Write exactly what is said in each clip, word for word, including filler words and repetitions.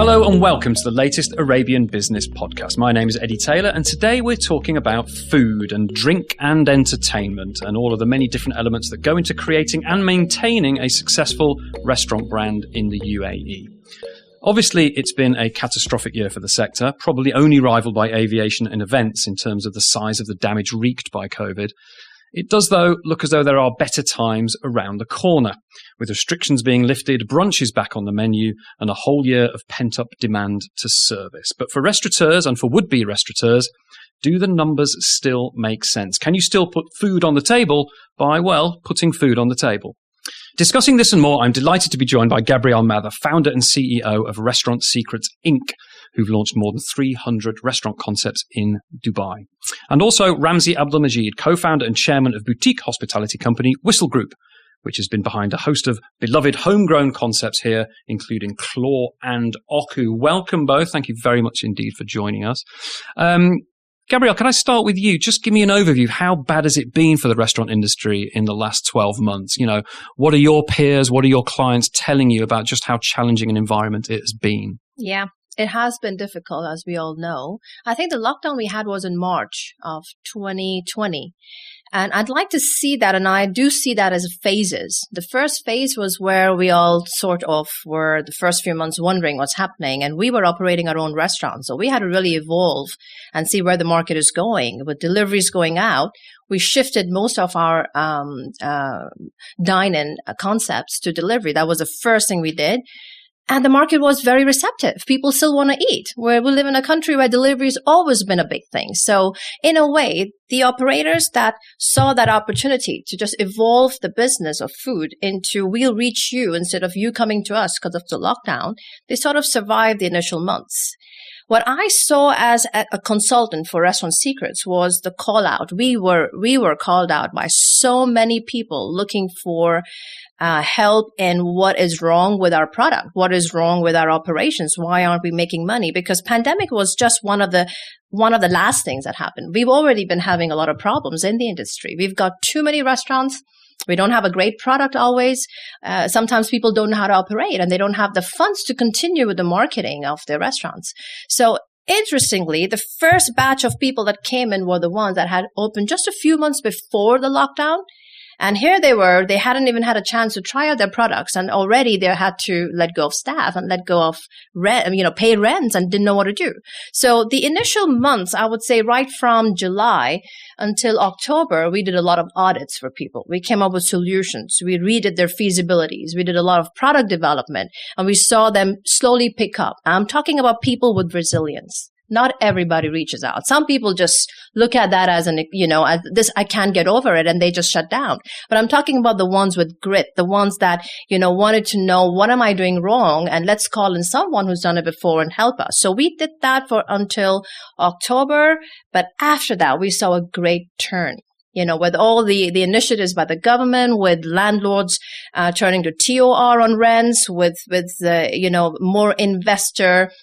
Hello and welcome to the latest Arabian Business Podcast. My name is Eddie Taylor and today we're talking about food and drink and entertainment and all of the many different elements that go into creating and maintaining a successful restaurant brand in the U A E. Obviously, it's been a catastrophic year for the sector, probably only rivaled by aviation and events in terms of the size of the damage wreaked by COVID. It does, though, look as though there are better times around the corner, with restrictions being lifted, brunches back on the menu, and a whole year of pent-up demand to service. But for restaurateurs and for would-be restaurateurs, do the numbers still make sense? Can you still put food on the table by, well, putting food on the table? Discussing this and more, I'm delighted to be joined by Gabriel Mather, founder and C E O of Restaurant Secrets Incorporated, who've launched more than three hundred restaurant concepts in Dubai. And also Ramzi Abdelmajid, co-founder and chairman of boutique hospitality company Whistle Group, which has been behind a host of beloved homegrown concepts here, including Claw and Oku. Welcome both. Thank you very much indeed for joining us. Um, Gabriel, can I start with you? Just give me an overview. How bad has it been for the restaurant industry in the last twelve months? You know, what are your peers, what are your clients telling you about just how challenging an environment it has been? Yeah. It has been difficult, as we all know. I think the lockdown we had was in March of twenty twenty. And I'd like to see that, and I do see that as phases. The first phase was where we all sort of were the first few months wondering what's happening, and we were operating our own restaurants. So we had to really evolve and see where the market is going. With deliveries going out, we shifted most of our um, uh, dine-in concepts to delivery. That was the first thing we did. And the market was very receptive. People still want to eat. Where we live in a country where delivery has always been a big thing. So in a way, the operators that saw that opportunity to just evolve the business of food into we'll reach you instead of you coming to us because of the lockdown, they sort of survived the initial months. What I saw as a consultant for Restaurant Secrets was the call out. We were, we were called out by so many people looking for uh, help in what is wrong with our product, what is wrong with our operations, why aren't we making money? Because pandemic was just one of the one of the last things that happened. We've already been having a lot of problems in the industry. We've got too many restaurants. We don't have a great product always. Uh, sometimes people don't know how to operate and they don't have the funds to continue with the marketing of their restaurants. So interestingly, the first batch of people that came in were the ones that had opened just a few months before the lockdown. And here they were, they hadn't even had a chance to try out their products and already they had to let go of staff and let go of rent, you know, pay rents and didn't know what to do. So the initial months, I would say right from July until October, we did a lot of audits for people. We came up with solutions. We redid their feasibilities. We did a lot of product development and we saw them slowly pick up. I'm talking about people with resilience. Not everybody reaches out. Some people just look at that as an, you know, as this, I can't get over it, and they just shut down. But I'm talking about the ones with grit, the ones that, you know, wanted to know, what am I doing wrong? And let's call in someone who's done it before and help us. So we did that for until October. But after that, we saw a great turn. You know, with all the, the initiatives by the government, with landlords uh, turning to T O R on rents, with, with uh, you know, more investor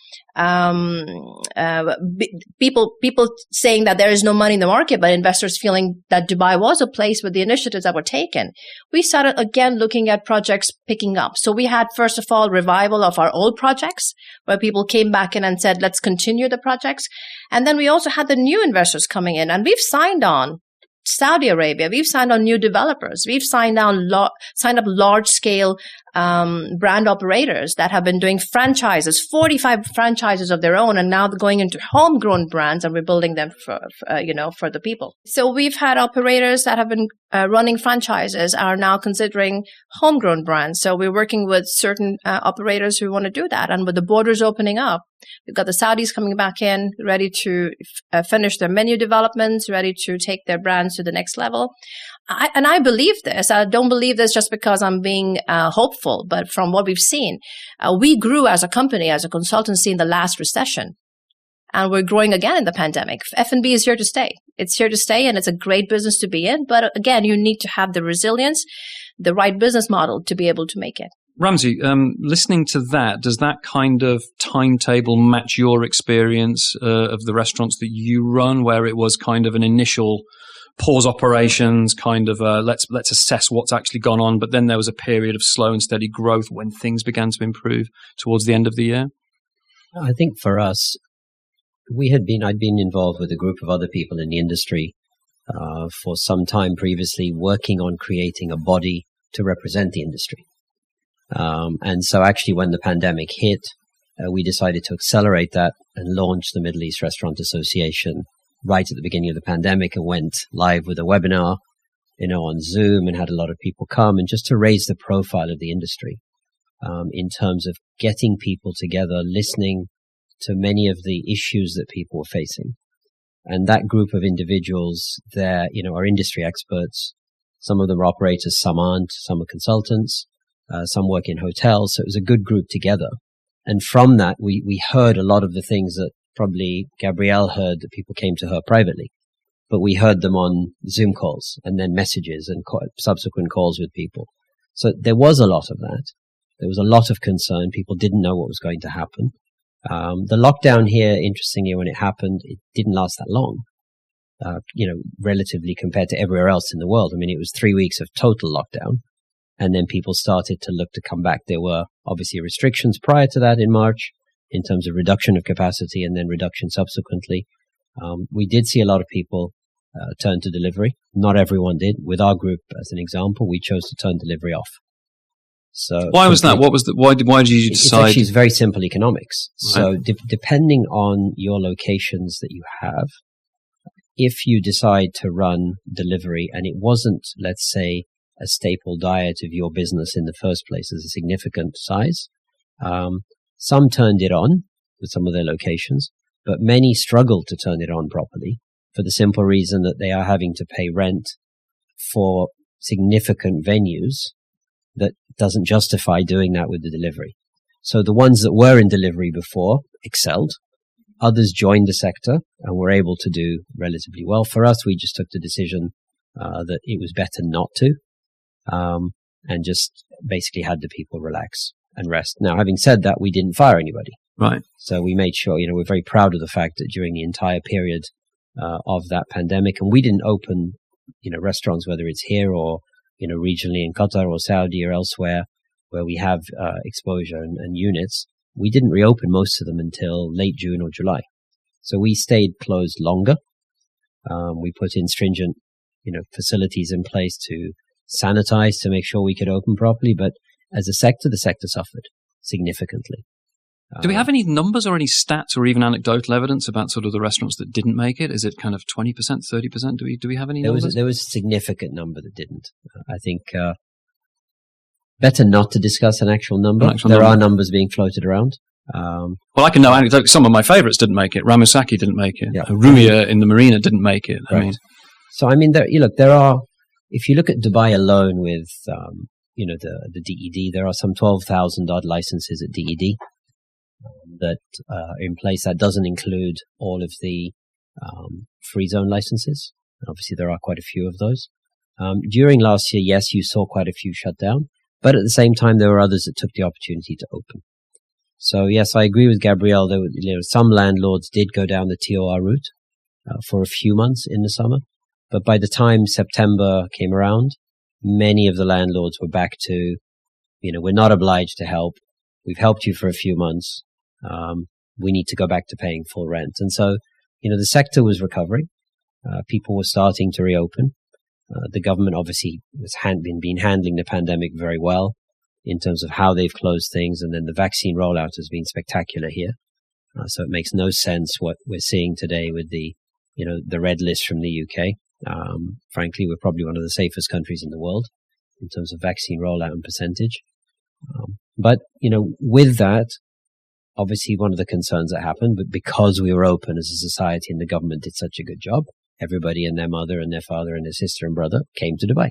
um uh b- people people saying that there is no money in the market, but investors feeling that Dubai was a place with the initiatives that were taken. We started again looking at projects picking up. So we had, first of all, revival of our old projects where people came back in and said, let's continue the projects. And then we also had the new investors coming in, and we've signed on Saudi Arabia. We've signed on new developers. We've signed on lo- signed up large scale um, brand operators that have been doing franchises, forty-five franchises of their own, and now they're going into homegrown brands and we're building them for, for uh, you know, for the people. So we've had operators that have been uh, running franchises are now considering homegrown brands. So we're working with certain uh, operators who want to do that, and with the borders opening up, we've got the Saudis coming back in, ready to uh, finish their menu developments, ready to take their brands to the next level. I, and I believe this. I don't believe this just because I'm being uh, hopeful, but from what we've seen, uh, we grew as a company, as a consultancy in the last recession. And we're growing again in the pandemic. F and B is here to stay. It's here to stay, and it's a great business to be in. But again, you need to have the resilience, the right business model to be able to make it. Ramzi, um, listening to that, does that kind of timetable match your experience uh, of the restaurants that you run, where it was kind of an initial pause operations, kind of uh, let's let's assess what's actually gone on, but then there was a period of slow and steady growth when things began to improve towards the end of the year? I think for us, we had been, I'd been involved with a group of other people in the industry uh, for some time previously, working on creating a body to represent the industry. Um, and so actually when the pandemic hit, uh, we decided to accelerate that and launch the Middle East Restaurant Association right at the beginning of the pandemic, and went live with a webinar, you know, on Zoom, and had a lot of people come, and just to raise the profile of the industry um, in terms of getting people together, listening to many of the issues that people were facing. And that group of individuals there, you know, are industry experts. Some of them are operators, some aren't, some are consultants, uh, some work in hotels. So it was a good group together. And from that, we, we heard a lot of the things that probably Gabrielle heard, that people came to her privately. But we heard them on Zoom calls, and then messages and co- subsequent calls with people. So there was a lot of that. There was a lot of concern. People didn't know what was going to happen. Um, the lockdown here, interestingly, when it happened, it didn't last that long, uh, you know, relatively compared to everywhere else in the world. I mean, it was three weeks of total lockdown, and then people started to look to come back. There were obviously restrictions prior to that in March in terms of reduction of capacity, and then reduction subsequently. Um, we did see a lot of people uh, turn to delivery. Not everyone did. With our group, as an example, we chose to turn delivery off. So why was that? What was the, why did, why did you decide? It's actually it's very simple economics. Right. So de- depending on your locations that you have, if you decide to run delivery and it wasn't, let's say, a staple diet of your business in the first place as a significant size, um, some turned it on with some of their locations, but many struggled to turn it on properly for the simple reason that they are having to pay rent for significant venues that doesn't justify doing that with the delivery. So the ones that were in delivery before excelled. Others joined the sector and were able to do relatively well. For us, we just took the decision uh, that it was better not to, um, and just basically had the people relax and rest. Now, having said that, we didn't fire anybody. Right. So we made sure, you know, we're very proud of the fact that during the entire period uh, of that pandemic, and we didn't open, you know, restaurants, whether it's here or, you know, regionally in Qatar or Saudi or elsewhere where we have uh, exposure and, and units, we didn't reopen most of them until late June or July. So we stayed closed longer. Um, we put in stringent, you know, facilities in place to sanitize to make sure we could open properly. But as a sector, the sector suffered significantly. Do we have any numbers or any stats or even anecdotal evidence about sort of the restaurants that didn't make it? Is it kind of twenty percent, thirty percent? Do we do we have any there numbers? Was, there was a significant number that didn't. I think uh, better not to discuss an actual number. An actual there number. Are numbers being floated around. Um, well, I can know anecdotally. Some of my favourites didn't make it. Ramusaki didn't make it. Yeah. Ruya in the marina didn't make it. Right. I mean, so I mean, there, you look, there are. If you look at Dubai alone, with um, you know the the D E D, there are some twelve thousand odd licenses at D E D that uh, are in place. That doesn't include all of the um, free zone licenses. Obviously, there are quite a few of those. Um, during last year, yes, you saw quite a few shut down, but at the same time, there were others that took the opportunity to open. So, yes, I agree with Gabrielle. There were, you know, some landlords did go down the T O R route uh, for a few months in the summer, but by the time September came around, many of the landlords were back to, you know, we're not obliged to help. We've helped you for a few months. Um, we need to go back to paying full rent. And so, you know, the sector was recovering. Uh, people were starting to reopen. Uh, the government obviously has hand, been, been handling the pandemic very well in terms of how they've closed things. And then the vaccine rollout has been spectacular here. Uh, so it makes no sense what we're seeing today with the, you know, the red list from the U K. Um, frankly, we're probably one of the safest countries in the world in terms of vaccine rollout and percentage. Um, but, you know, with that, obviously, one of the concerns that happened, but because we were open as a society and the government did such a good job, everybody and their mother and their father and their sister and brother came to Dubai.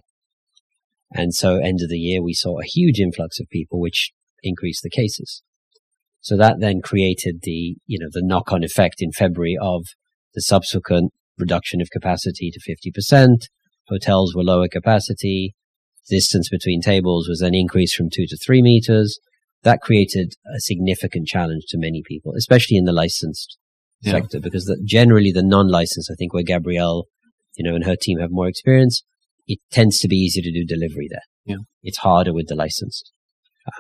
And so end of the year, we saw a huge influx of people, which increased the cases. So that then created the, you know, the knock-on effect in February of the subsequent reduction of capacity to fifty percent. Hotels were lower capacity. Distance between tables was then increased from two to three meters. That created a significant challenge to many people, especially in the licensed yeah. sector, because the, generally the non-licensed, I think where Gabrielle, you know, and her team have more experience, it tends to be easier to do delivery there. Yeah. It's harder with the licensed. Um,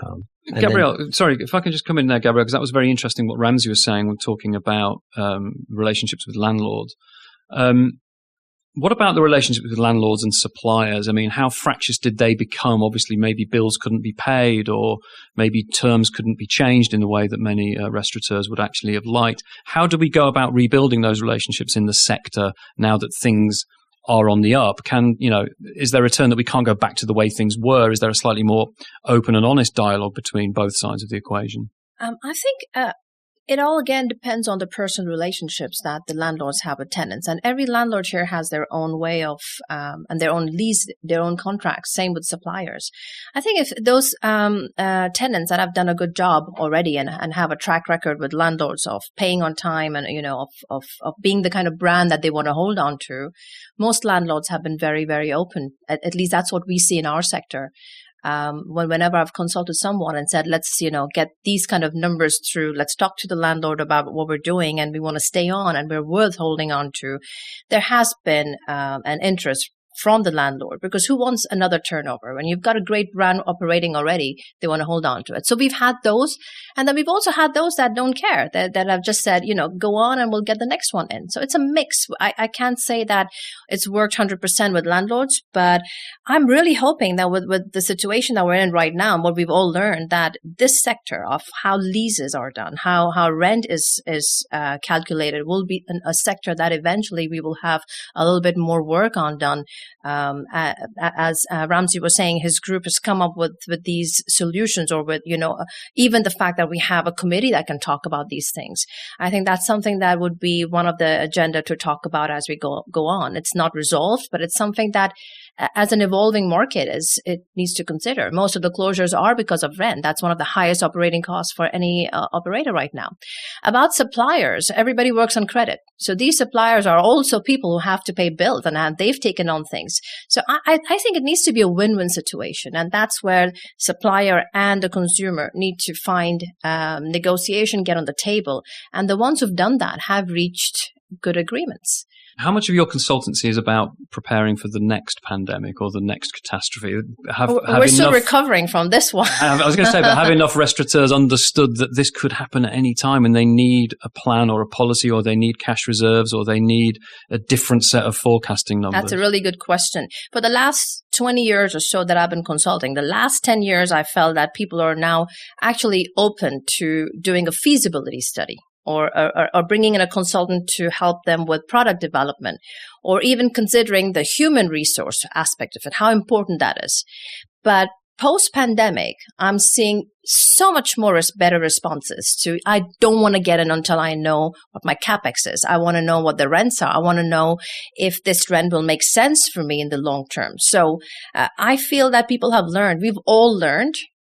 And Gabrielle, then, sorry, if I can just come in there, Gabrielle, because that was very interesting what Ramsey was saying when talking about um, relationships with landlords. Um, what about the relationship with landlords and suppliers? I mean, how fractious did they become? Obviously, maybe bills couldn't be paid, or maybe terms couldn't be changed in the way that many uh, restaurateurs would actually have liked. How do we go about rebuilding those relationships in the sector now that things are on the up? Can, you know, is there a turn that we can't go back to the way things were? Is there a slightly more open and honest dialogue between both sides of the equation? Um, I think uh, it all, again, depends on the personal relationships that the landlords have with tenants. And every landlord here has their own way of, um, and their own lease, their own contracts. Same with suppliers. I think if those um, uh, tenants that have done a good job already and, and have a track record with landlords of paying on time and, you know, of, of, of being the kind of brand that they want to hold on to, most landlords have been very, very open. At, at least that's what we see in our sector. Um, when, whenever I've consulted someone and said, let's, you know, get these kind of numbers through, let's talk to the landlord about what we're doing and we want to stay on and we're worth holding on to, there has been um, an interest from the landlord, because who wants another turnover? When you've got a great brand operating already, they want to hold on to it. So we've had those. And then we've also had those that don't care, that, that have just said, you know, go on and we'll get the next one in. So it's a mix. I, I can't say that it's worked one hundred percent with landlords, but I'm really hoping that with, with the situation that we're in right now and what we've all learned, that this sector of how leases are done, how, how rent is, is uh, calculated will be an, a sector that eventually we will have a little bit more work on done. Um, uh, as uh, Ramsey was saying, his group has come up with, with these solutions, or with, you know, uh, even the fact that we have a committee that can talk about these things. I think that's something that would be one of the agenda to talk about as we go go on. It's not resolved, but it's something that, uh, as an evolving market, is it needs to consider. Most of the closures are because of rent. That's one of the highest operating costs for any uh, operator right now. About suppliers, everybody works on credit. So these suppliers are also people who have to pay bills, and uh, they've taken on things. So I, I think it needs to be a win-win situation. And that's where supplier and the consumer need to find um, negotiation, get on the table. And the ones who've done that have reached good agreements. How much of your consultancy is about preparing for the next pandemic or the next catastrophe? Have, We're have still enough, recovering from this one. I was going to say, but have enough restaurateurs understood that this could happen at any time and they need a plan or a policy, or they need cash reserves, or they need a different set of forecasting numbers? That's a really good question. For the last twenty years or so that I've been consulting, the last ten years, I felt that people are now actually open to doing a feasibility study. Or, or, or bringing in a consultant to help them with product development, or even considering the human resource aspect of it, how important that is. But post-pandemic, I'm seeing so much more res- better responses to, I don't want to get in until I know what my capex is. I want to know what the rents are. I want to know if this rent will make sense for me in the long term. So uh, I feel that people have learned, we've all learned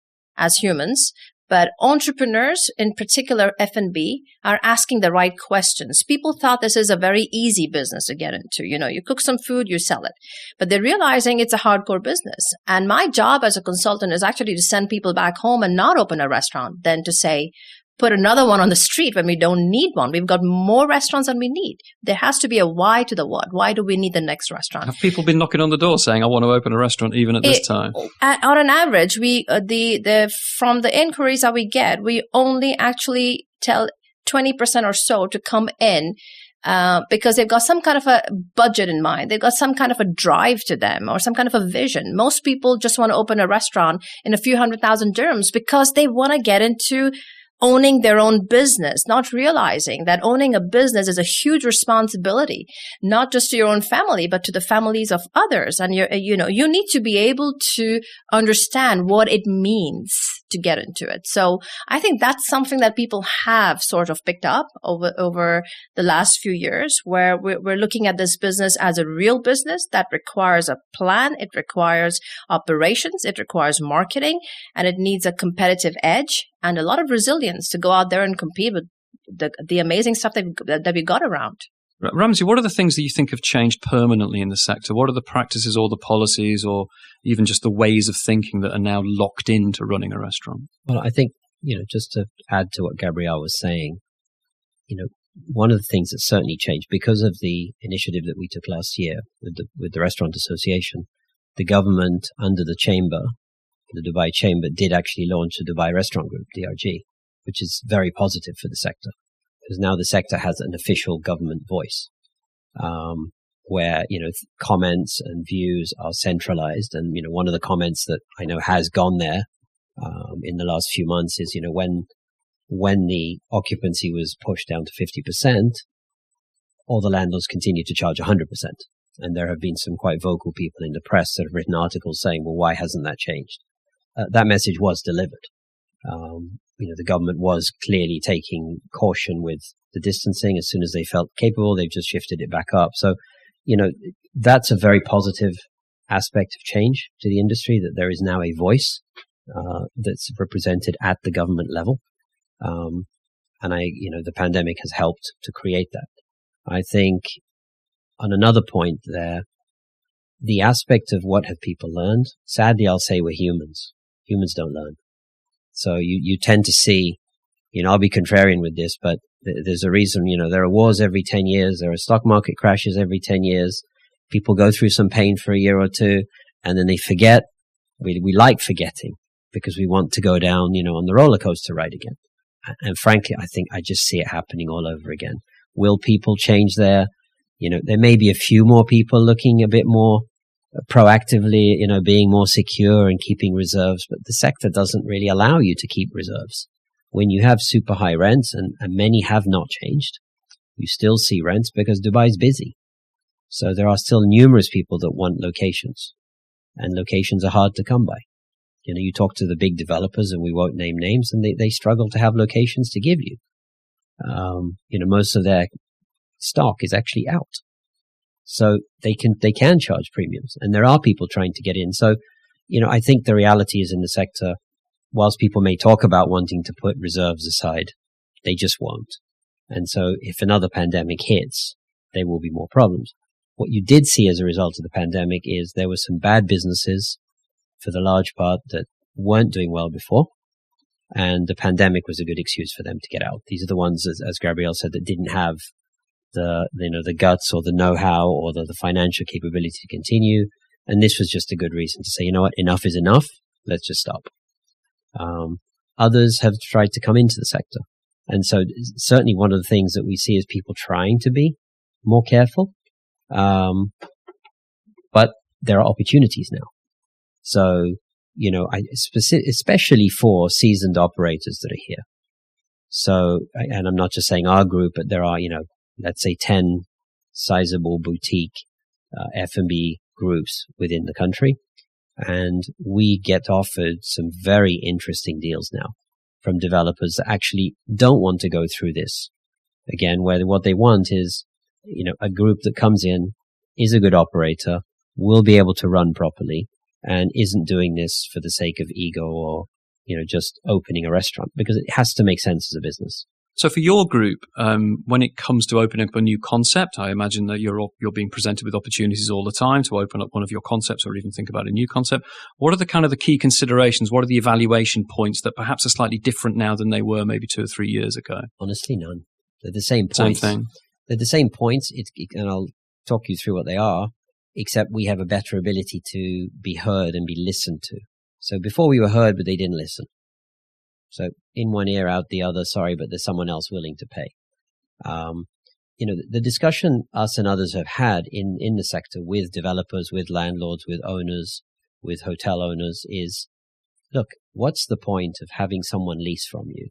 as humans. But entrepreneurs, in particular F and B, are asking the right questions. People thought this is a very easy business to get into. You know, you cook some food, you sell it. But they're realizing it's a hardcore business. And my job as a consultant is actually to send people back home and not open a restaurant than to say, put another one on the street when we don't need one. We've got more restaurants than we need. There has to be a why to the what. Why do we need the next restaurant? Have people been knocking on the door saying, I want to open a restaurant even at this it, time? At, on an average, we uh, the the from the inquiries that we get, we only actually tell twenty percent or so to come in uh, because they've got some kind of a budget in mind. They've got some kind of a drive to them or some kind of a vision. Most people just want to open a restaurant in a few hundred thousand dirhams because they want to get into owning their own business, not realizing that owning a business is a huge responsibility, not just to your own family, but to the families of others. And you you know, you need to be able to understand what it means to get into it. So I think that's something that people have sort of picked up over, over the last few years, where we're, we're looking at this business as a real business that requires a plan. It requires operations. It requires marketing, and it needs a competitive edge and a lot of resilience to go out there and compete with the, the amazing stuff that, that we got around. Ramsey, what are the things that you think have changed permanently in the sector? What are the practices or the policies or even just the ways of thinking that are now locked into running a restaurant? Well, I think, you know, just to add to what Gabrielle was saying, you know, one of the things that certainly changed because of the initiative that we took last year with the, with the Restaurant Association, the government under the chamber the Dubai chain, but did actually launch the Dubai Restaurant Group, D R G, which is very positive for the sector, because now the sector has an official government voice, um, where, you know, comments and views are centralized. And, you know, one of the comments that I know has gone there, um, in the last few months is, you know, when, when the occupancy was pushed down to fifty percent, all the landlords continued to charge one hundred percent. And there have been some quite vocal people in the press that have written articles saying, well, why hasn't that changed? Uh, that message was delivered. Um, you know, the government was clearly taking caution with the distancing. As soon as they felt capable, they've just shifted it back up. So, you know, that's a very positive aspect of change to the industry, that there is now a voice uh, that's represented at the government level. Um, and I, you know, the pandemic has helped to create that. I think on another point there, the aspect of what have people learned, sadly, I'll say we're humans. Humans don't learn. So you, you tend to see, you know, I'll be contrarian with this, but th- there's a reason, you know, there are wars every ten years. There are stock market crashes every ten years. People go through some pain for a year or two, and then they forget. We, we like forgetting because we want to go down, you know, on the roller coaster ride again. And frankly, I think I just see it happening all over again. Will people change their, you know, there may be a few more people looking a bit more proactively, you know, being more secure and keeping reserves, but the sector doesn't really allow you to keep reserves. When you have super high rents, and, and many have not changed, you still see rents because Dubai is busy. So there are still numerous people that want locations, and locations are hard to come by. You know, you talk to the big developers, and we won't name names, and they, they struggle to have locations to give you. Um, you know, most of their stock is actually out. So they can, they can charge premiums, and there are people trying to get in. So, you know, I think the reality is in the sector, whilst people may talk about wanting to put reserves aside, they just won't. And so if another pandemic hits, there will be more problems. What you did see as a result of the pandemic is there were some bad businesses, for the large part, that weren't doing well before. And the pandemic was a good excuse for them to get out. These are the ones, as, as Gabriel said, that didn't have the, you know, the guts or the know-how or the, the financial capability to continue. And this was just a good reason to say, you know what, enough is enough. Let's just stop. Um, others have tried to come into the sector. And so certainly one of the things that we see is people trying to be more careful. Um, but there are opportunities now. So, you know, I, speci- especially for seasoned operators that are here. So, and I'm not just saying our group, but there are, you know, let's say ten sizable boutique uh, F and B groups within the country. And we get offered some very interesting deals now from developers that actually don't want to go through this again, where what they want is, you know, a group that comes in, is a good operator, will be able to run properly, and isn't doing this for the sake of ego or, you know, just opening a restaurant, because it has to make sense as a business. So for your group, um, when it comes to opening up a new concept, I imagine that you're you're being presented with opportunities all the time to open up one of your concepts or even think about a new concept. What are the kind of the key considerations? What are the evaluation points that perhaps are slightly different now than they were maybe two or three years ago? Honestly, none. They're the same Same points. thing. They're the same points, it, and I'll talk you through what they are, except we have a better ability to be heard and be listened to. So before we were heard, but they didn't listen. So in one ear, out the other, sorry, but there's someone else willing to pay. Um, you know, the, the discussion us and others have had in, in the sector with developers, with landlords, with owners, with hotel owners is, look, what's the point of having someone lease from you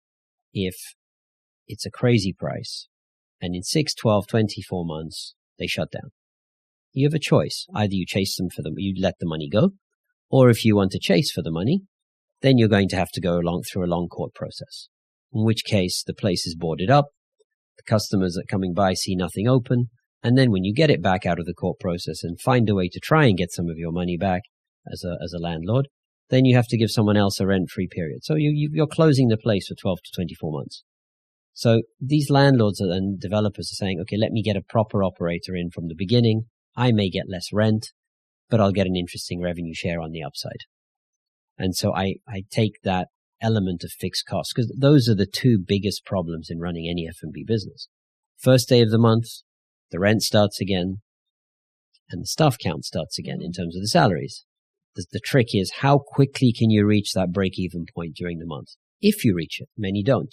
if it's a crazy price and in six, twelve, twenty-four months, they shut down? You have a choice. Either you chase them for them, you let the money go, or if you want to chase for the money, then you're going to have to go along through a long court process, in which case the place is boarded up, the customers that are coming by see nothing open, and then when you get it back out of the court process and find a way to try and get some of your money back as a as a landlord, then you have to give someone else a rent-free period. So you, you, you're closing the place for twelve to twenty-four months. So these landlords and developers are saying, okay, let me get a proper operator in from the beginning. I may get less rent, but I'll get an interesting revenue share on the upside. And so I, I take that element of fixed costs, because those are the two biggest problems in running any F and B business. First day of the month, the rent starts again, and the staff count starts again in terms of the salaries. the, the trick is how quickly can you reach that break-even point during the month? If you reach it, many don't.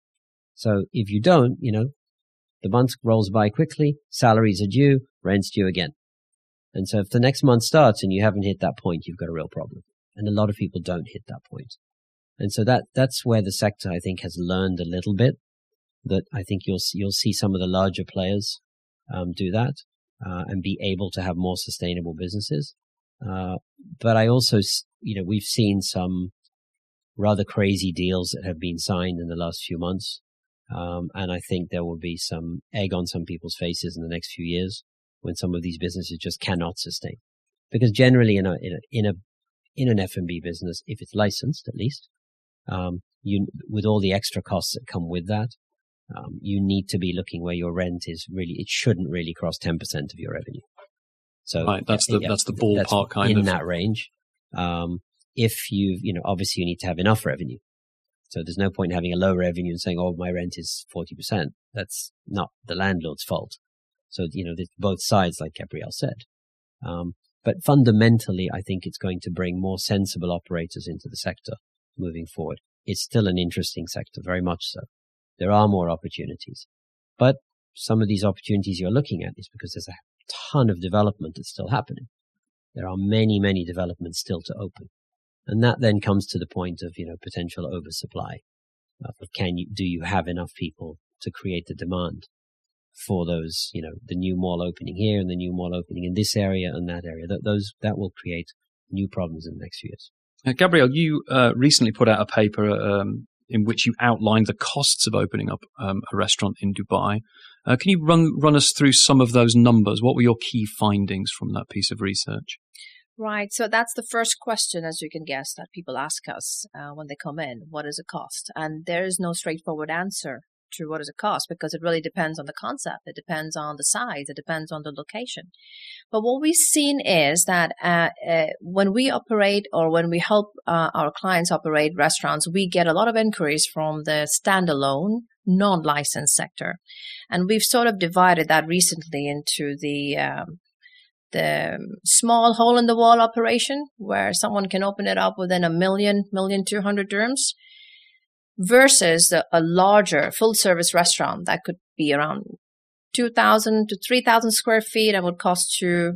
So if you don't, you know, the month rolls by quickly, salaries are due, rent's due again. And so if the next month starts and you haven't hit that point, you've got a real problem. And a lot of people don't hit that point. And so that, that's where the sector, I think, has learned a little bit, that I think you'll, you'll see some of the larger players, um, do that, uh, and be able to have more sustainable businesses. Uh, but I also, you know, we've seen some rather crazy deals that have been signed in the last few months. Um, and I think there will be some egg on some people's faces in the next few years when some of these businesses just cannot sustain. Because generally in a, in a, in a, in an F and B business, if it's licensed at least, um, you, with all the extra costs that come with that, um, you need to be looking where your rent is really, it shouldn't really cross ten percent of your revenue. So right, that's yeah, the, yeah, that's the ballpark that's kind in of. In that range. Um, if you, you know, obviously you need to have enough revenue. So there's no point in having a low revenue and saying, oh, my rent is forty percent. That's not the landlord's fault. So, you know, there's both sides, like Gabriel said. Um, but fundamentally, I think it's going to bring more sensible operators into the sector moving forward. It's still an interesting sector, very much so. There are more opportunities. But some of these opportunities you're looking at is because there's a ton of development that's still happening. There are many, many developments still to open. And that then comes to the point of, you know, potential oversupply. Of can you, do you have enough people to create the demand for those, you know, the new mall opening here and the new mall opening in this area and that area? That, those, that will create new problems in the next few years. Uh, Gabriel, you uh, recently put out a paper um, in which you outlined the costs of opening up um, a restaurant in Dubai. Uh, can you run run us through some of those numbers? What were your key findings from that piece of research? Right. So that's the first question, as you can guess, that people ask us uh, when they come in. What is it cost? And there is no straightforward answer to what is it cost, because it really depends on the concept. It depends on the size. It depends on the location. But what we've seen is that uh, uh, when we operate or when we help uh, our clients operate restaurants, we get a lot of inquiries from the standalone, non-licensed sector. And we've sort of divided that recently into the um, the small hole-in-the-wall operation, where someone can open it up within a million, million two hundred dirhams, versus the, a larger full-service restaurant that could be around two thousand to three thousand square feet and would cost you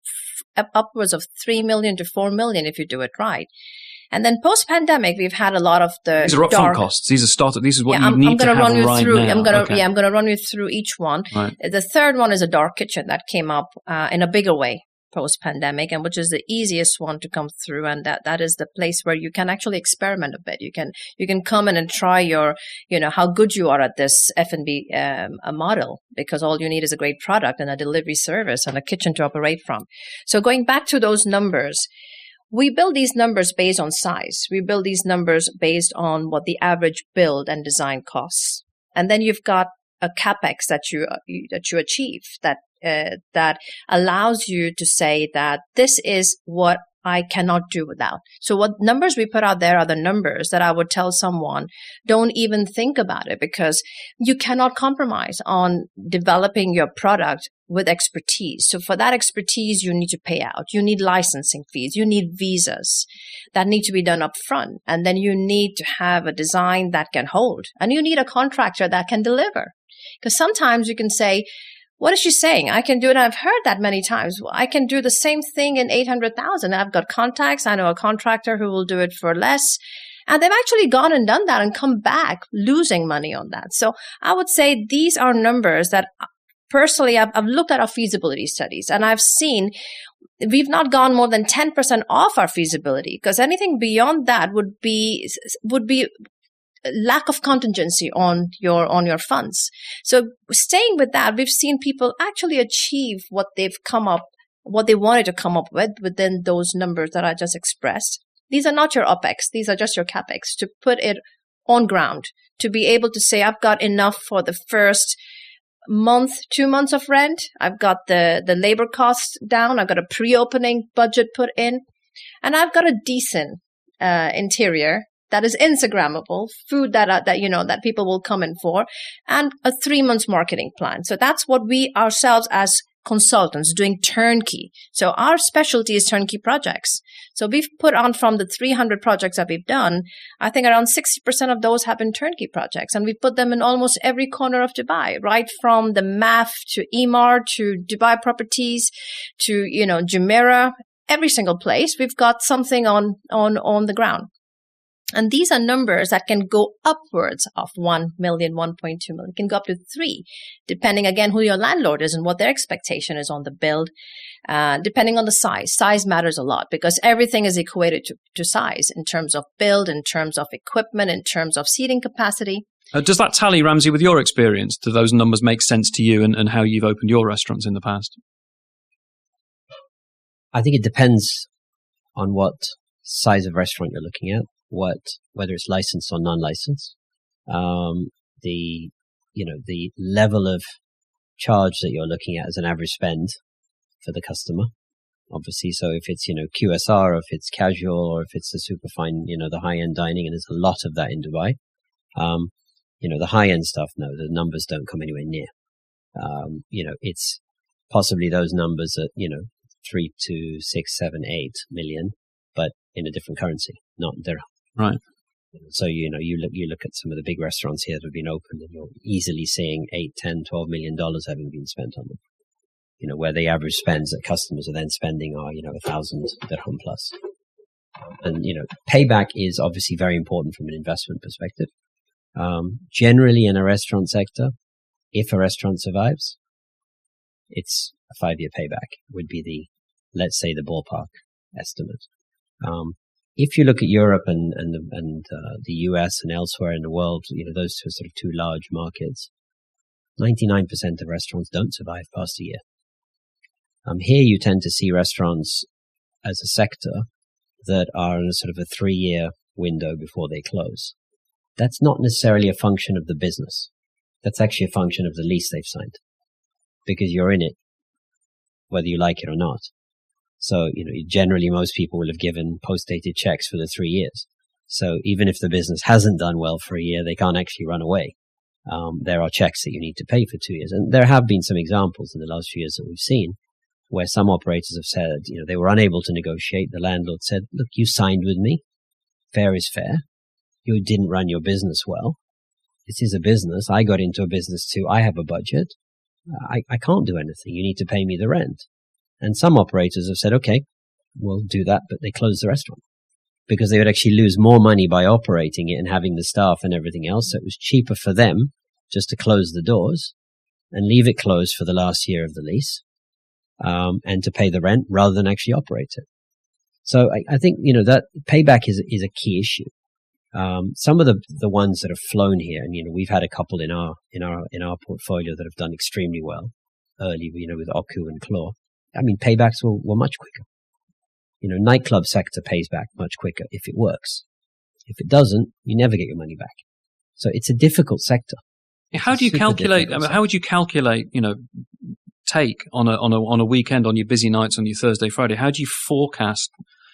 f- upwards of three million to four million if you do it right. And then post-pandemic, we've had a lot of the These are upfront dark costs. These are startup. This is what yeah, you I'm, need I'm to gonna have run you right through, now. I'm gonna, okay. yeah, I'm gonna run you through each one. Right. The third one is a dark kitchen that came up uh, in a bigger way post-pandemic, and which is the easiest one to come through, and that that is the place where you can actually experiment a bit. You can you can come in and try your, you know, how good you are at this F and B um, a model, because all you need is a great product and a delivery service and a kitchen to operate from. So going back to those numbers, we build these numbers based on size. We build these numbers based on what the average build and design costs. And then you've got a capex that you, uh, you that you achieve that uh, that allows you to say that this is what I cannot do without. So what numbers we put out there are the numbers that I would tell someone, don't even think about it, because you cannot compromise on developing your product with expertise. So for that expertise, you need to pay out. You need licensing fees. You need visas that need to be done up front. And then you need to have a design that can hold. And you need a contractor that can deliver. Because sometimes you can say, what is she saying? I can do it. I've heard that many times. I can do the same thing in eight hundred thousand. I've got contacts. I know a contractor who will do it for less. And they've actually gone and done that and come back losing money on that. So I would say these are numbers that personally I've, I've looked at our feasibility studies, and I've seen we've not gone more than ten percent off our feasibility, because anything beyond that would be, would be lack of contingency on your on your funds. So staying with that, we've seen people actually achieve what they've come up, what they wanted to come up with within those numbers that I just expressed. These are not your OPEX. These are just your CAPEX, to put it on ground, to be able to say, I've got enough for the first month, two months of rent. I've got the, the labor costs down. I've got a pre-opening budget put in, and I've got a decent uh, interior that is Instagrammable, food that, uh, that, you know, that people will come in for, and a three months marketing plan. So that's what we ourselves as consultants doing turnkey. So our specialty is turnkey projects. So we've put on from the three hundred projects that we've done, I think around sixty percent of those have been turnkey projects. And we put them in almost every corner of Dubai, right from the M A F to Emaar to Dubai Properties to, you know, Jumeirah, every single place. We've got something on, on, on the ground. And these are numbers that can go upwards of one million, one point two million, can go up to three, depending again who your landlord is and what their expectation is on the build, uh, depending on the size. Size matters a lot because everything is equated to, to size in terms of build, in terms of equipment, in terms of seating capacity. Uh, does that tally, Ramsey, with your experience? Do those numbers make sense to you and, and how you've opened your restaurants in the past? I think it depends on what size of restaurant you're looking at. What, whether it's licensed or non-licensed, um, the, you know, the level of charge that you're looking at as an average spend for the customer, obviously. So if it's, you know, Q S R, or if it's casual, or if it's the super fine, you know, the high-end dining, and there's a lot of that in Dubai, um, you know, the high-end stuff, no, the numbers don't come anywhere near. Um, you know, it's possibly those numbers at, you know, three to six, seven, eight million, but in a different currency, not dirham. Right. So, you know, you look, you look at some of the big restaurants here that have been opened and you're easily seeing eight, ten, twelve million dollars having been spent on them. You know, where the average spends that customers are then spending are, you know, a thousand dirham plus. And, you know, payback is obviously very important from an investment perspective. Um, generally in a restaurant sector, if a restaurant survives, it's a five-year payback would be the, let's say, the ballpark estimate. Um, If you look at Europe and and and uh, the U S and elsewhere in the world, you know, those two are sort of two large markets, ninety-nine percent of restaurants don't survive past a year. Um, here you tend to see restaurants as a sector that are in a sort of a three-year window before they close. That's not necessarily a function of the business. That's actually a function of the lease they've signed, because you're in it, whether you like it or not. So, you know, generally most people will have given post-dated checks for the three years. So even if the business hasn't done well for a year, they can't actually run away. Um, there are checks that you need to pay for two years. And there have been some examples in the last few years that we've seen where some operators have said, you know, they were unable to negotiate. The landlord said, look, you signed with me. Fair is fair. You didn't run your business well. This is a business. I got into a business too. I have a budget. I, I can't do anything. You need to pay me the rent. And some operators have said, okay, we'll do that, but they close the restaurant because they would actually lose more money by operating it and having the staff and everything else. So it was cheaper for them just to close the doors and leave it closed for the last year of the lease, um, and to pay the rent rather than actually operate it. So I, I think, you know, that payback is, is a key issue. Um, some of the, the ones that have flown here, and, you know, we've had a couple in our, in our, in our portfolio that have done extremely well early, you know, with Oku and Claw. I mean, paybacks were, were much quicker. You know, nightclub sector pays back much quicker if it works. If it doesn't, you never get your money back. So it's a difficult sector. How do you calculate? I mean, how would you calculate? You know, take on a on a on a weekend, on your busy nights, on your Thursday, Friday. How do you forecast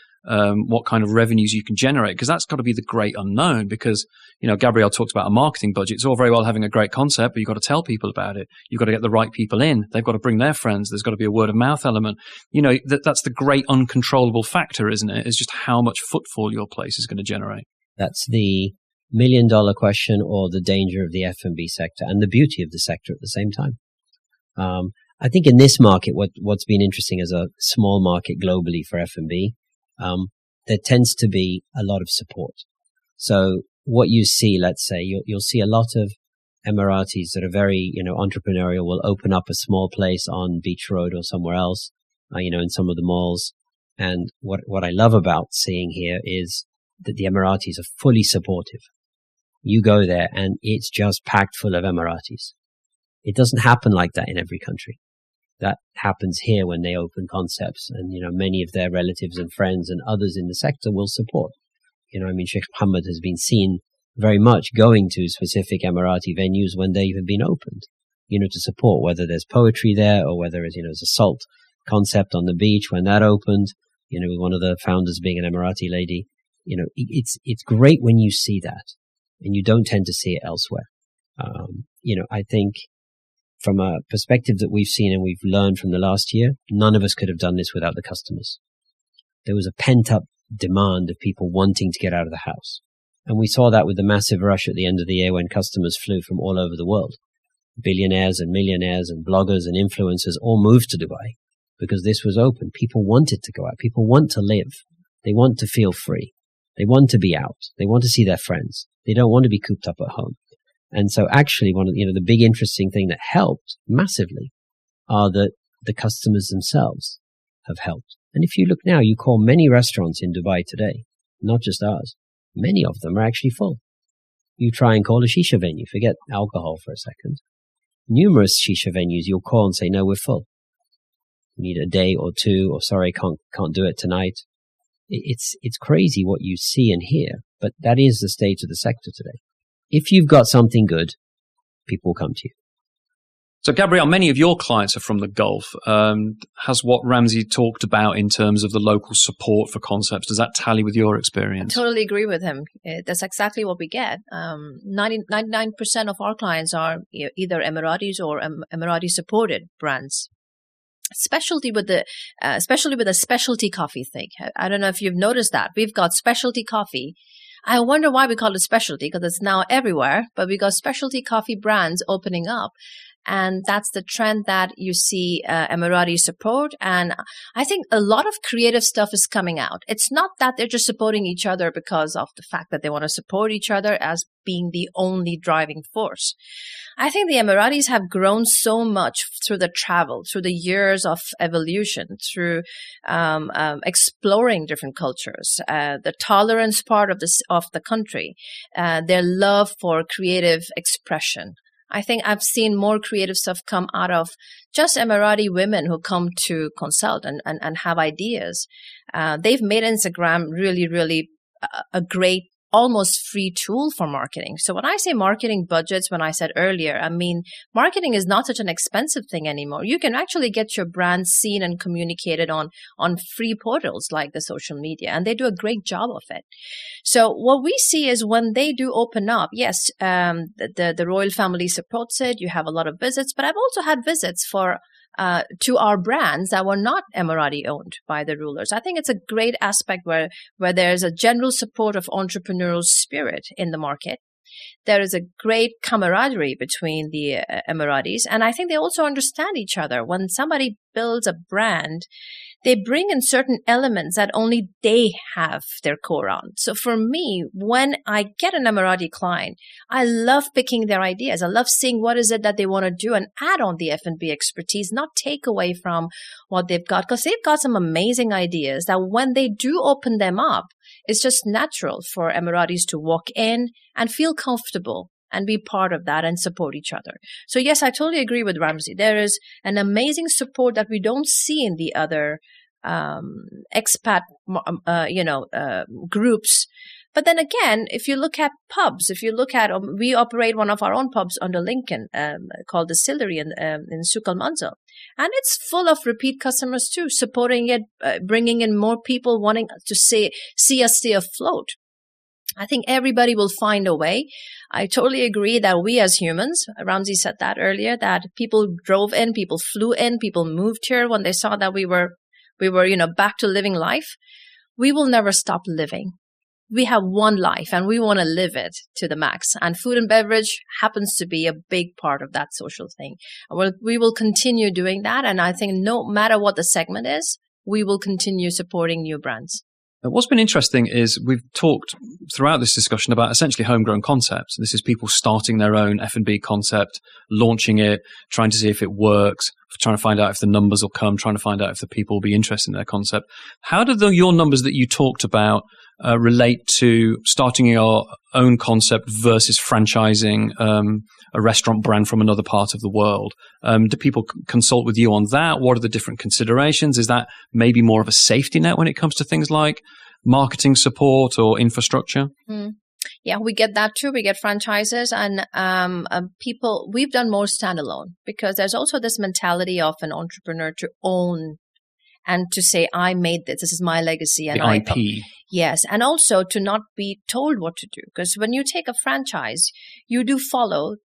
um, what kind of revenues you can generate? Because that's got to be the great unknown. Because, you know, Gabrielle talked about a marketing budget. It's all very well having a great concept, but you've got to tell people about it. You've got to get the right people in. They've got to bring their friends. There's got to be a word of mouth element. You know, that, that's the great uncontrollable factor, isn't it? It's just how much footfall your place is going to generate. That's the million dollar question, or the danger of the F and B sector and the beauty of the sector at the same time. Um, I think in this market, what, what's been interesting as a small market globally for F and B, Um, there tends to be a lot of support. So what you see, let's say, you'll, you'll see a lot of Emiratis that are very, you know, entrepreneurial, will open up a small place on Beach Road or somewhere else, uh, you know, in some of the malls. And what, what I love about seeing here is that the Emiratis are fully supportive. You go there and it's just packed full of Emiratis. It doesn't happen like that in every country. That happens here when they open concepts, and, you know, many of their relatives and friends and others in the sector will support. You know, I mean, Sheikh Mohammed has been seen very much going to specific Emirati venues when they've been opened, you know, to support, whether there's poetry there or whether it's, you know, there's a salt concept on the beach when that opened, you know, with one of the founders being an Emirati lady. You know, it's, it's great when you see that, and you don't tend to see it elsewhere. Um, you know, I think from a perspective that we've seen and we've learned from the last year, none of us could have done this without the customers. There was a pent-up demand of people wanting to get out of the house. And we saw that with the massive rush at the end of the year when customers flew from all over the world. Billionaires and millionaires and bloggers and influencers all moved to Dubai because this was open. People wanted to go out. People want to live. They want to feel free. They want to be out. They want to see their friends. They don't want to be cooped up at home. And so actually one of, you know, the big interesting thing that helped massively are that the customers themselves have helped. And if you look now, you call many restaurants in Dubai today, not just ours, many of them are actually full. You try and call a shisha venue, forget alcohol for a second. Numerous shisha venues you'll call and say, no, we're full. We need a day or two, or sorry, can't, can't do it tonight. It's, it's crazy what you see and hear, but that is the state of the sector today. If you've got something good, people will come to you. So, Gabrielle, many of your clients are from the Gulf. Um, has what Ramzy talked about in terms of the local support for concepts, does that tally with your experience? I totally agree with him. That's exactly what we get. Um, ninety, ninety-nine percent of our clients are either Emiratis or Emirati-supported brands. Specialty with the, uh, especially with the specialty coffee thing. I don't know if you've noticed that. We've got specialty coffee. I wonder why we call it specialty, because it's now everywhere, but we got specialty coffee brands opening up. And that's the trend that you see uh, Emirati support. And I think a lot of creative stuff is coming out. It's not that they're just supporting each other because of the fact that they want to support each other as being the only driving force. I think the Emiratis have grown so much through the travel, through the years of evolution, through um, um, exploring different cultures, uh, the tolerance part of this of the country, uh, their love for creative expression. I think I've seen more creative stuff come out of just Emirati women who come to consult and, and, and have ideas. Uh, they've made Instagram really, really a, a great, almost free tool for marketing. So when I say marketing budgets, when I said earlier, I mean, marketing is not such an expensive thing anymore. You can actually get your brand seen and communicated on, on free portals like the social media, and they do a great job of it. So what we see is when they do open up, yes, um, the, the, the royal family supports it. You have a lot of visits, but I've also had visits for Uh, to our brands that were not Emirati owned by the rulers. I think it's a great aspect where, where there's a general support of entrepreneurial spirit in the market. There is a great camaraderie between the uh, Emiratis, and I think they also understand each other. When somebody builds a brand, they bring in certain elements that only they have their core on. So for me, when I get an Emirati client, I love picking their ideas. I love seeing what is it that they want to do and add on the F and B expertise, not take away from what they've got, because they've got some amazing ideas that when they do open them up, it's just natural for Emiratis to walk in and feel comfortable and be part of that and support each other. So yes, I totally agree with Ramzy. There is an amazing support that we don't see in the other um, expat, uh, you know, uh, groups. But then again, if you look at pubs, if you look at, um, we operate one of our own pubs under Lincoln um, called Distillery in, um, in Souq Al Manzil. And it's full of repeat customers too, supporting it, uh, bringing in more people wanting to see, see us stay afloat. I think everybody will find a way. I totally agree that we as humans, Ramzy said that earlier, that people drove in, people flew in, people moved here when they saw that we were, we were, you know, back to living life. We will never stop living. We have one life and we want to live it to the max. And food and beverage happens to be a big part of that social thing. We'll, we will continue doing that. And I think no matter what the segment is, we will continue supporting new brands. What's been interesting is we've talked throughout this discussion about essentially homegrown concepts. This is people starting their own F and B concept, launching it, trying to see if it works, trying to find out if the numbers will come, trying to find out if the people will be interested in their concept. How do the, your numbers that you talked about uh, relate to starting your own concept versus franchising um, a restaurant brand from another part of the world? Um, do people c- consult with you on that? What are the different considerations? Is that maybe more of a safety net when it comes to things like marketing support or infrastructure? Mm. Yeah, we get that too. We get franchises and um, uh, people, we've done more standalone because there's also this mentality of an entrepreneur to own and to say, I made this, this is my legacy. And the I P. I, yes. And also to not be told what to do. Because when you take a franchise, you do follow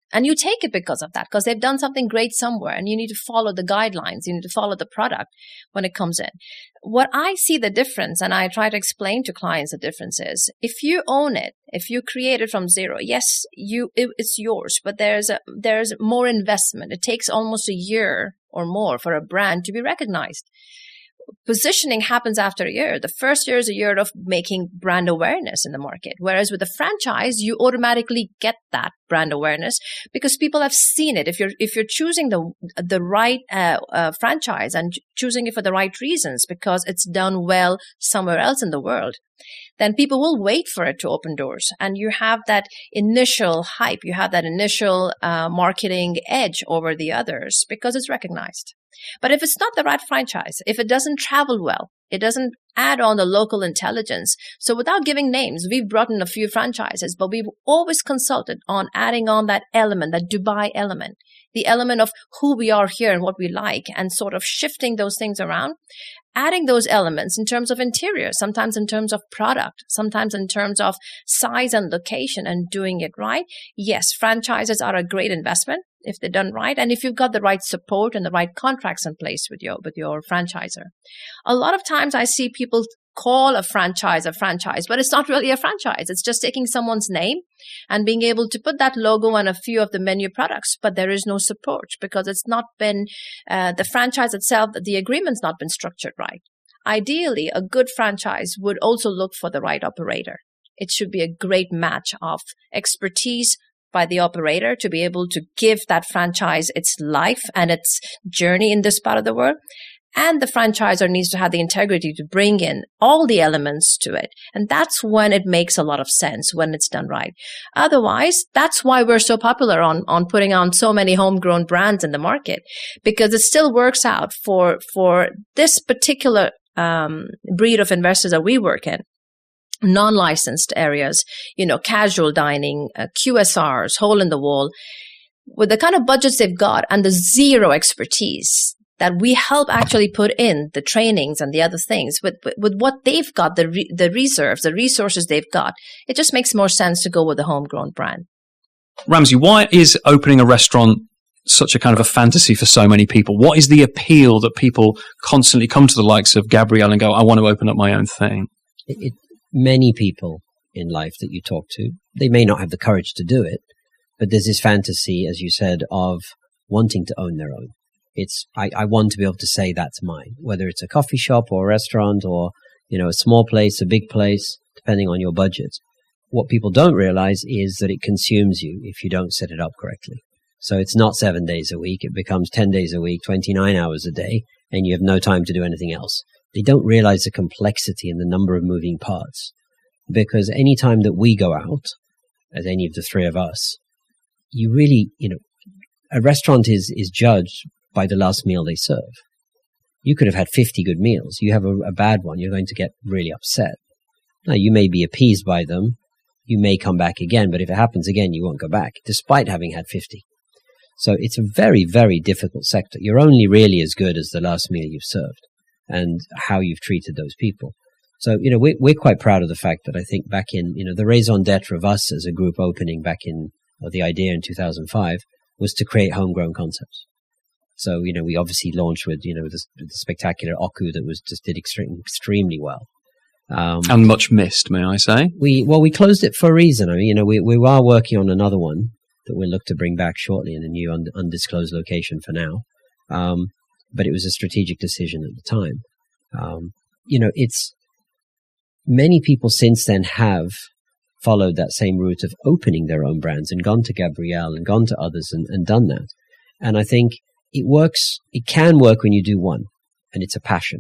And you take it because of that, because they've done something great somewhere, and you need to follow the guidelines. You need to follow the product when it comes in. What I see the difference, and I try to explain to clients the difference is, if you own it, if you create it from zero, yes, you it, it's yours, but there's a, there's more investment. It takes almost a year or more for a brand to be recognized. Positioning happens after a year. The first year is a year of making brand awareness in the market. Whereas with a franchise, you automatically get that brand awareness because people have seen it. If you're, if you're choosing the, the right, uh, uh, franchise and choosing it for the right reasons because it's done well somewhere else in the world, then people will wait for it to open doors. And you have that initial hype. You have that initial, uh, marketing edge over the others because it's recognized. But if it's not the right franchise, if it doesn't travel well, it doesn't add on the local intelligence. So without giving names, we've brought in a few franchises, but we've always consulted on adding on that element, that Dubai element, the element of who we are here and what we like, and sort of shifting those things around, adding those elements in terms of interior, sometimes in terms of product, sometimes in terms of size and location, and doing it right. Yes, franchises are a great investment if they're done right, and if you've got the right support and the right contracts in place with your with your franchisor. A lot of times I see people call a franchise a franchise, but it's not really a franchise. It's just taking someone's name and being able to put that logo on a few of the menu products, but there is no support because it's not been, uh, the franchise itself, the agreement's not been structured right. Ideally, a good franchise would also look for the right operator. It should be a great match of expertise by the operator to be able to give that franchise its life and its journey in this part of the world. And the franchisor needs to have the integrity to bring in all the elements to it. And that's when it makes a lot of sense, when it's done right. Otherwise, that's why we're so popular on, on putting on so many homegrown brands in the market, because it still works out for, for this particular um, breed of investors that we work in. Non-licensed areas, you know, casual dining, uh, Q S Rs, hole in the wall, with the kind of budgets they've got and the zero expertise that we help actually put in the trainings and the other things with, with, with what they've got, the re, the reserves, the resources they've got, it just makes more sense to go with a homegrown brand. Ramsey, why is opening a restaurant such a kind of a fantasy for so many people? What is the appeal that people constantly come to the likes of Gabrielle and go, I want to open up my own thing? It, it, many people in life that you talk to, they may not have the courage to do it, but there's this fantasy, as you said, of wanting to own their own. It's, I, I want to be able to say that's mine, whether it's a coffee shop or a restaurant or, you know, a small place, a big place, depending on your budget. What people don't realize is that it consumes you if you don't set it up correctly. So it's not seven days a week. It becomes ten days a week, twenty-nine hours a day, and you have no time to do anything else. They don't realize the complexity and the number of moving parts. Because any time that we go out, as any of the three of us, you really, you know, a restaurant is, is judged by the last meal they serve. You could have had fifty good meals. You have a, a bad one, you're going to get really upset. Now, you may be appeased by them. You may come back again, but if it happens again, you won't go back, despite having had fifty. So it's a very, very difficult sector. You're only really as good as the last meal you've served and how you've treated those people. So, you know, we're, we're quite proud of the fact that I think back in, you know, the raison d'etre of us as a group opening back in, or the idea in two thousand five was to create homegrown concepts. So, you know, we obviously launched with, you know, the, the spectacular Oku that was just did extreme, extremely well. Um, and much missed, may I say? We, well, we closed it for a reason. I mean, you know, we, we are working on another one that we'll look to bring back shortly in a new und- undisclosed location for now. Um, but it was a strategic decision at the time. Um, you know, it's, many people since then have followed that same route of opening their own brands and gone to Gabrielle and gone to others and, and done that. And I think it works, it can work when you do one, and it's a passion.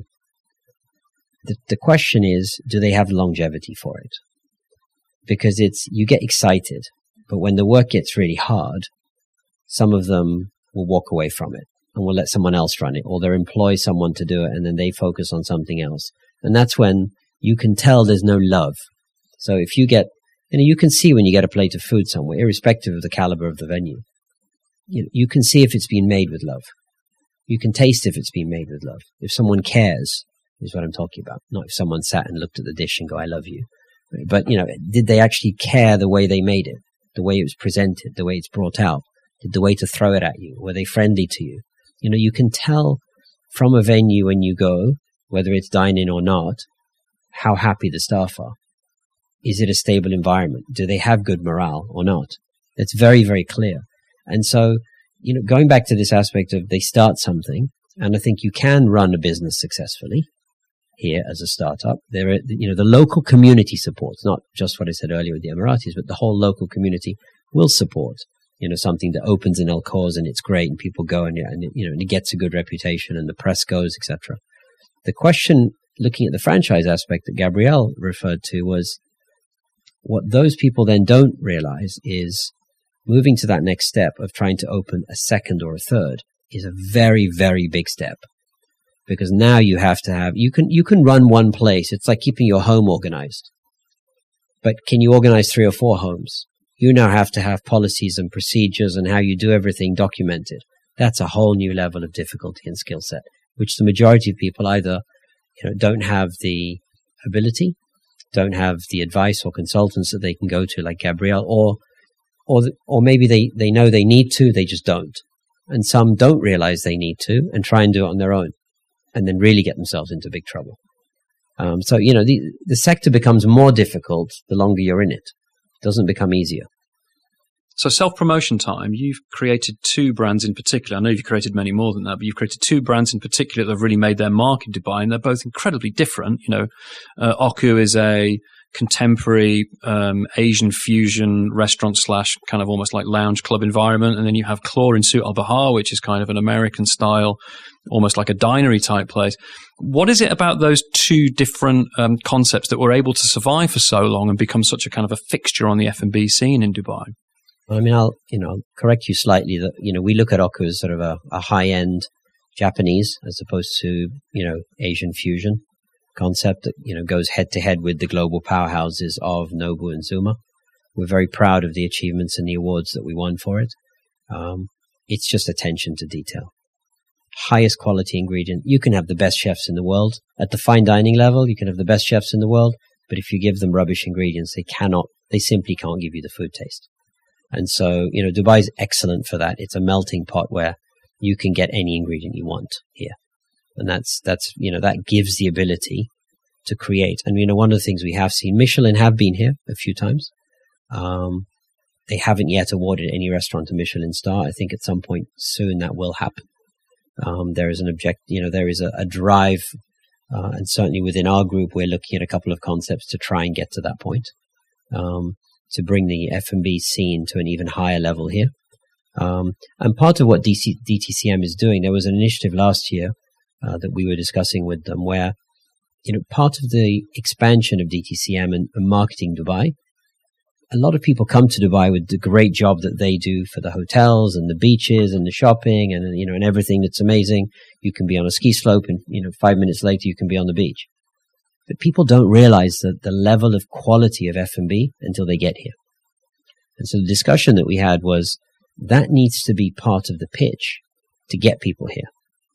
The, the question is, do they have longevity for it? Because it's, you get excited, but when the work gets really hard, some of them will walk away from it and will let someone else run it, or they'll employ someone to do it and then they focus on something else. And that's when you can tell there's no love. So if you get, you know, you can see when you get a plate of food somewhere, irrespective of the caliber of the venue, you know, you can see if it's been made with love. You can taste if it's been made with love. If someone cares, is what I'm talking about. Not if someone sat and looked at the dish and go, I love you. But, you know, did they actually care the way they made it, the way it was presented, the way it's brought out? Did the waiter throw it at you? Were they friendly to you? You know, you can tell from a venue when you go, whether it's dine-in or not, how happy the staff are. Is it a stable environment? Do they have good morale or not? It's very, very clear. And so, you know, going back to this aspect of they start something, and I think you can run a business successfully here as a startup. There are, you know, the local community supports, not just what I said earlier with the Emiratis, but the whole local community will support, you know, something that opens in Al Quoz and it's great and people go and, and you know, and it gets a good reputation and the press goes, et cetera. The question, looking at the franchise aspect that Gabrielle referred to, was what those people then don't realize is moving to that next step of trying to open a second or a third is a very, very big step. Because now you have to have, you can, you can run one place. It's like keeping your home organized. But can you organize three or four homes? You now have to have policies and procedures and how you do everything documented. That's a whole new level of difficulty and skill set, which the majority of people either, you know, don't have the ability, don't have the advice or consultants that they can go to like Gabrielle, or, or, or maybe they, they know they need to, they just don't. And some don't realize they need to and try and do it on their own, and then really get themselves into big trouble. Um, so, you know, the, the sector becomes more difficult the longer you're in it. It doesn't become easier. So self-promotion time, you've created two brands in particular. I know you've created many more than that, but you've created two brands in particular that have really made their mark in Dubai, and they're both incredibly different. You know, uh, Oku is a contemporary um, Asian fusion restaurant slash kind of almost like lounge club environment. And then you have Claw in Suit Al Bahar, which is kind of an American style, almost like a dinery type place. What is it about those two different um, concepts that were able to survive for so long and become such a kind of a fixture on the F and B scene in Dubai? I mean, I'll, you know, correct you slightly that, you know, we look at Oku as sort of a, a high-end Japanese as opposed to, you know, Asian fusion concept that, you know, goes head to head with the global powerhouses of Nobu and Zuma. We're very proud of the achievements and the awards that we won for it. Um, it's just attention to detail. Highest quality ingredient. You can have the best chefs in the world. At the fine dining level, you can have the best chefs in the world, but if you give them rubbish ingredients, they cannot, they simply can't give you the food taste. And so, you know, Dubai is excellent for that. It's a melting pot where you can get any ingredient you want here. And that's, that's, you know, that gives the ability to create. And, you know, one of the things we have seen, Michelin have been here a few times. Um, they haven't yet awarded any restaurant a Michelin star. I think at some point soon that will happen. Um, there is an object, you know, there is a, a drive, uh, and certainly within our group, we're looking at a couple of concepts to try and get to that point, um, to bring the F and B scene to an even higher level here. Um, and part of what D C, D T C M is doing, there was an initiative last year uh, that we were discussing with them where, you know, part of the expansion of D T C M and, and marketing Dubai, a lot of people come to Dubai with the great job that they do for the hotels and the beaches and the shopping and, you know, and everything that's amazing. You can be on a ski slope and, you know, five minutes later you can be on the beach. But people don't realize that the level of quality of F and B until they get here. And so the discussion that we had was that needs to be part of the pitch to get people here.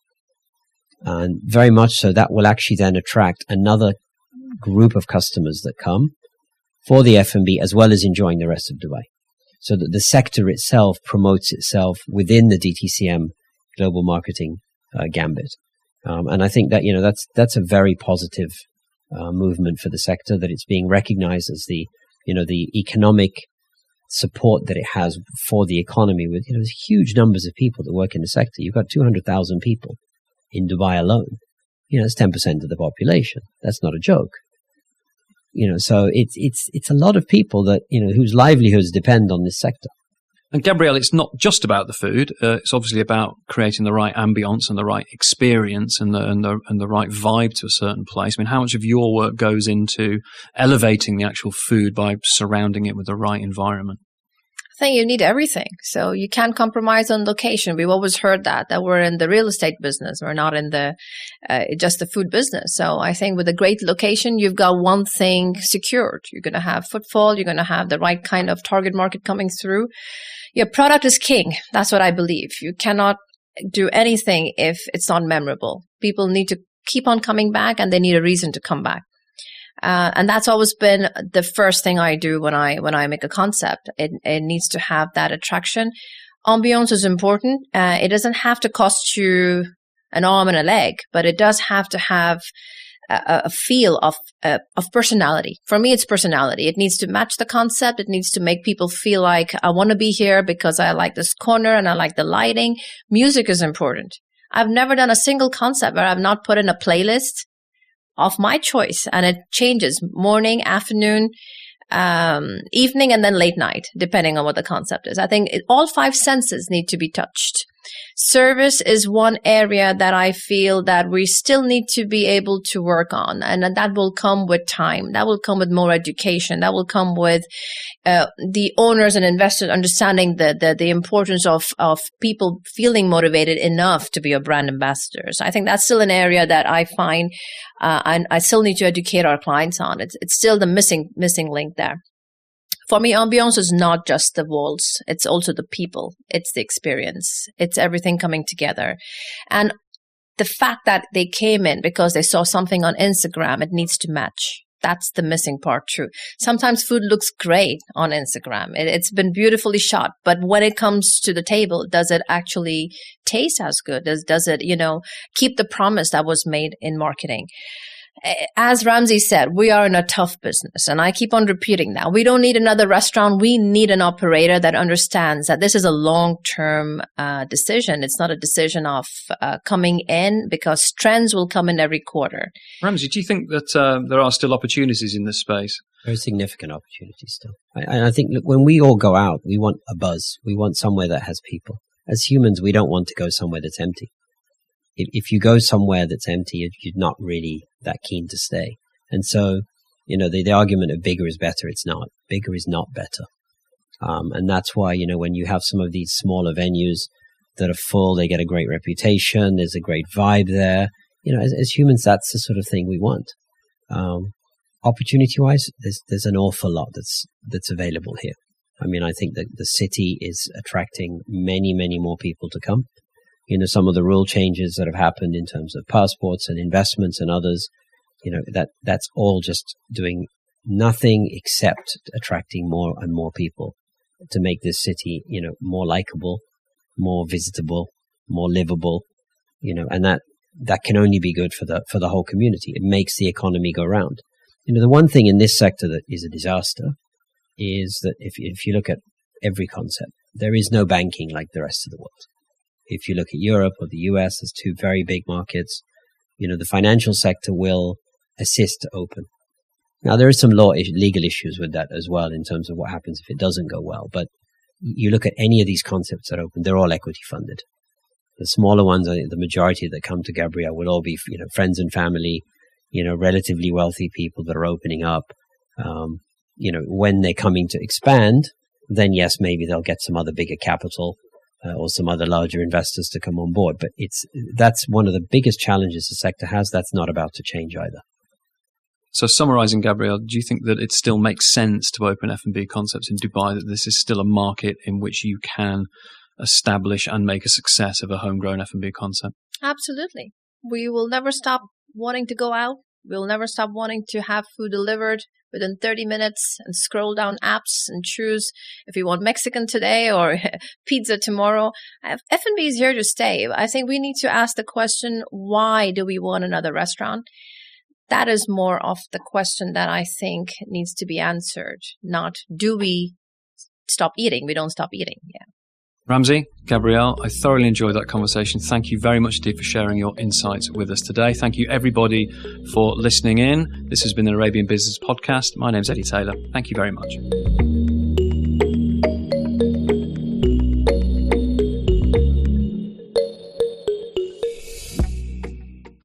And very much so that will actually then attract another group of customers that come for the F and B as well as enjoying the rest of Dubai. So that the sector itself promotes itself within the D T C M global marketing uh, gambit. Um, and I think that, you know, that's, that's a very positive uh, movement for the sector, that it's being recognized as the, you know, the economic support that it has for the economy with, you know, there's huge numbers of people that work in the sector. You've got two hundred thousand people in Dubai alone. You know, it's ten percent of the population. That's not a joke. You know, so it's, it's, it's a lot of people that, you know, whose livelihoods depend on this sector. And Gabrielle, it's not just about the food. Uh, it's obviously about creating the right ambience and the right experience and the, and the and the right vibe to a certain place. I mean, how much of your work goes into elevating the actual food by surrounding it with the right environment? I think you need everything. So you can't compromise on location. We've always heard that, that we're in the real estate business. We're not in the, uh, just the food business. So I think with a great location, you've got one thing secured. You're going to have footfall. You're going to have the right kind of target market coming through. Your product is king. That's what I believe. You cannot do anything if it's not memorable. People need to keep on coming back and they need a reason to come back. Uh, and that's always been the first thing I do when I, when I make a concept. It, it needs to have that attraction. Ambiance is important. Uh, it doesn't have to cost you an arm and a leg, but it does have to have a, a feel of uh, of personality. For me, it's personality. It needs to match the concept. It needs to make people feel like I want to be here because I like this corner and I like the lighting. Music is important. I've never done a single concept where I've not put in a playlist of my choice, and it changes morning, afternoon, um, evening, and then late night, depending on what the concept is. I think it, all five senses need to be touched. Service is one area that I feel that we still need to be able to work on, and that will come with time. That will come with more education. That will come with uh, the owners and investors understanding the, the the importance of of people feeling motivated enough to be a brand ambassadors. I think that's still an area that I find, uh, and I still need to educate our clients on. It's it's still the missing missing link there. For me, ambiance is not just the walls. It's also the people. It's the experience. It's everything coming together. And the fact that they came in because they saw something on Instagram, it needs to match. That's the missing part too. Sometimes food looks great on Instagram. It, it's been beautifully shot. But when it comes to the table, does it actually taste as good? Does, does it, you know, keep the promise that was made in marketing? As Ramzi said, we are in a tough business, and I keep on repeating that. We don't need another restaurant. We need an operator that understands that this is a long-term uh, decision. It's not a decision of uh, coming in, because trends will come in every quarter. Ramzi, do you think that uh, there are still opportunities in this space? There are significant opportunities still. And I think, look, when we all go out, we want a buzz. We want somewhere that has people. As humans, we don't want to go somewhere that's empty. If, if you go somewhere that's empty, you're not really that keen to stay. And so, you know, the, the argument of bigger is better, it's not. Bigger is not better. Um, and that's why, you know, when you have some of these smaller venues that are full, they get a great reputation, there's a great vibe there. You know, as, as humans, that's the sort of thing we want. Um, opportunity-wise, there's, there's an awful lot that's, that's available here. I mean, I think that the city is attracting many, many more people to come. You know, some of the rule changes that have happened in terms of passports and investments and others, you know, that that's all just doing nothing except attracting more and more people to make this city, you know, more likable, more visitable, more livable, you know, and that, that can only be good for the, for the whole community. It makes the economy go round. You know, the one thing in this sector that is a disaster is that if, if you look at every concept, there is no banking like the rest of the world. If you look at Europe or the U S, there's two very big markets. You know, the financial sector will assist to open. Now, there is some law, legal issues with that as well in terms of what happens if it doesn't go well. But you look at any of these concepts that open, they're all equity funded. The smaller ones, the majority that come to Gabriel will all be, you know, friends and family, you know, relatively wealthy people that are opening up. Um, you know, when they're coming to expand, then yes, maybe they'll get some other bigger capital. Uh, or some other larger investors to come on board. But it's that's one of the biggest challenges the sector has. That's not about to change either. So summarizing, Gabriel, do you think that it still makes sense to open F and B concepts in Dubai, that this is still a market in which you can establish and make a success of a homegrown F and B concept? Absolutely. We will never stop wanting to go out. We'll never stop wanting to have food delivered within thirty minutes and scroll down apps and choose if we want Mexican today or pizza tomorrow. F and B is here to stay. I think we need to ask the question, why do we want another restaurant? That is more of the question that I think needs to be answered, not do we stop eating? We don't stop eating. Yeah. Ramzi, Gabriel, I thoroughly enjoyed that conversation. Thank you very much indeed for sharing your insights with us today. Thank you, everybody, for listening in. This has been the Arabian Business Podcast. My name's Eddie Taylor. Thank you very much.